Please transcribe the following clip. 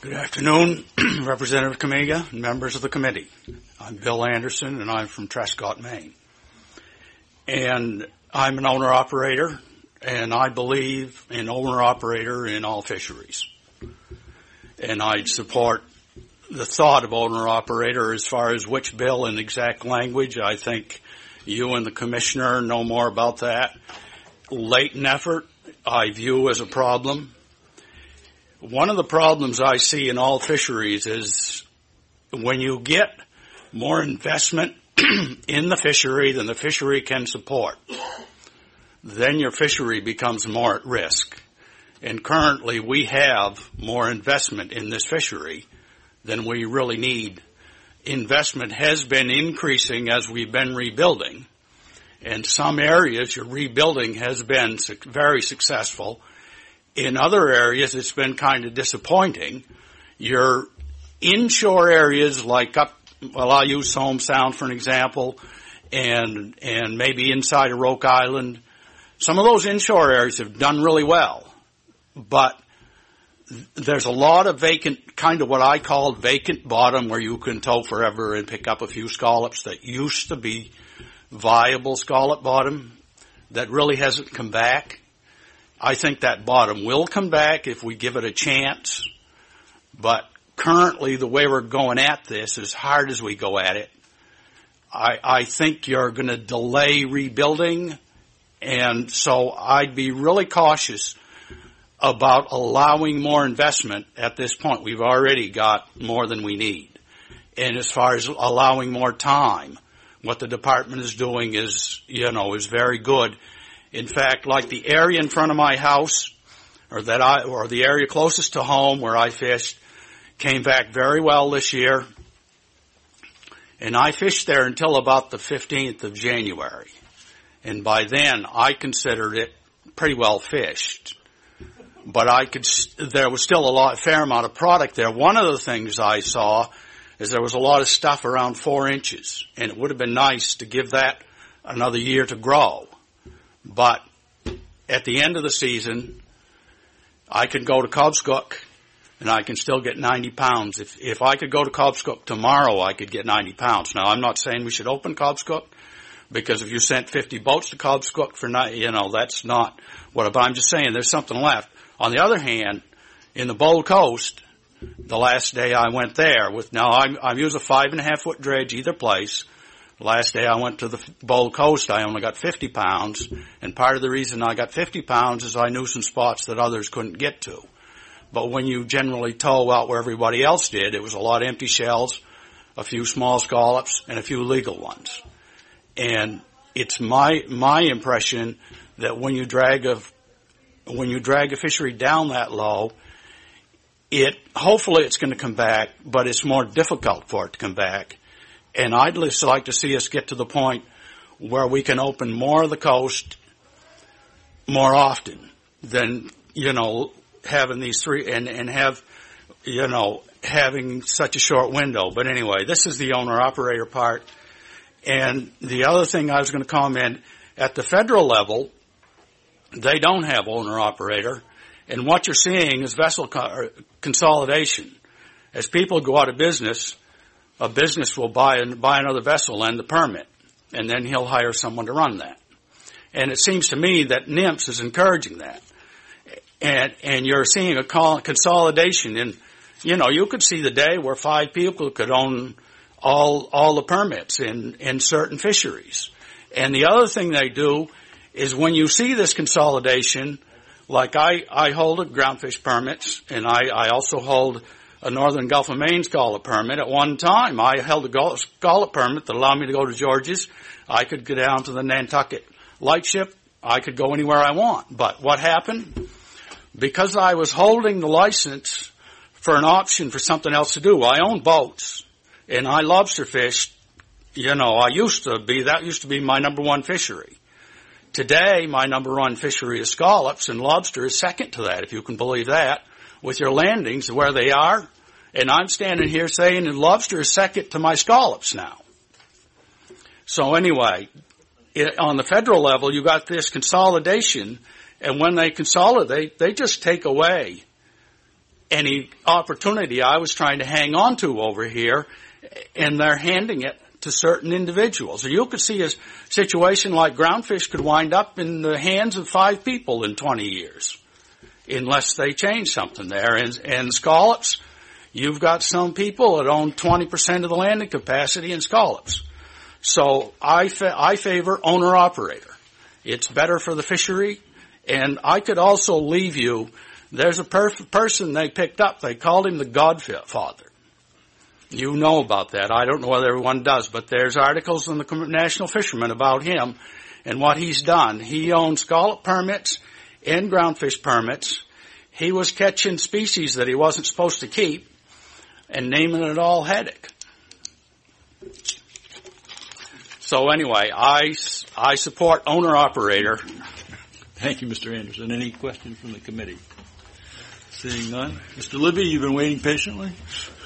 Good afternoon, Representative Kamiga and members of the committee. I'm Bill Anderson, and I'm from Trescott, Maine. And I'm an owner-operator, and I believe in owner-operator in all fisheries. And I support the thought of owner-operator as far as which bill and exact language. I think you and the commissioner know more about that. Latent effort, I view as a problem. One of the problems I see in all fisheries is when you get more investment in the fishery than the fishery can support, then your fishery becomes more at risk. And currently we have more investment in this fishery than we really need. Investment has been increasing as we've been rebuilding. In some areas, your rebuilding has been very successful. In other areas, it's been kind of disappointing. Your inshore areas like I'll use Somme Sound for an example, and maybe inside of Roke Island. Some of those inshore areas have done really well, but there's a lot of vacant, kind of what I call vacant bottom where you can tow forever and pick up a few scallops that used to be viable scallop bottom that really hasn't come back. I think that bottom will come back if we give it a chance, but currently the way we're going at this, as hard as we go at it, I think you're going to delay rebuilding, and so I'd be really cautious about allowing more investment at this point. We've already got more than we need. And as far as allowing more time, what the department is doing is very good. In fact, like the area in front of my house, or the area closest to home where I fished, came back very well this year. And I fished there until about the 15th of January. And by then, I considered it pretty well fished. But there was still a fair amount of product there. One of the things I saw is there was a lot of stuff around 4 inches. And it would have been nice to give that another year to grow. But at the end of the season, I could go to Cobscook and I can still get 90 pounds. If I could go to Cobscook tomorrow, I could get 90 pounds. Now, I'm not saying we should open Cobscook, because if you sent 50 boats to Cobscook that's not but I'm just saying there's something left. On the other hand, in the Bold Coast, the last day I went there I use a 5.5 foot dredge either place. Last day I went to the Bold Coast, I only got 50 pounds, and part of the reason I got 50 pounds is I knew some spots that others couldn't get to. But when you generally tow out where everybody else did, it was a lot of empty shells, a few small scallops, and a few legal ones. And it's my impression that when you drag a fishery down that low, hopefully it's going to come back, but it's more difficult for it to come back. And I'd just like to see us get to the point where we can open more of the coast more often than, having these three and have, having such a short window. But anyway, this is the owner-operator part. And the other thing I was going to comment, at the federal level, they don't have owner-operator. And what you're seeing is vessel consolidation. As people go out of business, a business will buy another vessel and the permit, and then he'll hire someone to run that. And it seems to me that NMFS is encouraging that. And you're seeing a consolidation in, you could see the day where 5 people could own all the permits in certain fisheries. And the other thing they do is when you see this consolidation, like I hold a groundfish permits, and I also hold a Northern Gulf of Maine scallop permit. At one time, I held a scallop permit that allowed me to go to Georges. I could go down to the Nantucket Lightship. I could go anywhere I want. But what happened? Because I was holding the license for an option for something else to do, I own boats, and I lobster fished. That used to be my number one fishery. Today, my number one fishery is scallops, and lobster is second to that, if you can believe that, with your landings where they are. And I'm standing here saying that lobster is second to my scallops now. So anyway, on the federal level, you got this consolidation, and when they consolidate, they just take away any opportunity I was trying to hang on to over here, and they're handing it to certain individuals. Or you could see a situation like Groundfish could wind up in the hands of 5 people in 20 years, unless they change something there. And Scallops, you've got some people that own 20% of the landing capacity in Scallops. So I favor owner-operator. It's better for the fishery. And I could also leave you, there's a person they picked up, they called him the Godfather. You know about that. I don't know whether everyone does, but there's articles in the National Fisherman about him and what he's done. He owns scallop permits and groundfish permits. He was catching species that he wasn't supposed to keep and naming it all haddock. So anyway, I support owner-operator. Thank you, Mr. Anderson. Any questions from the committee? Seeing none. Mr. Libby, you've been waiting patiently.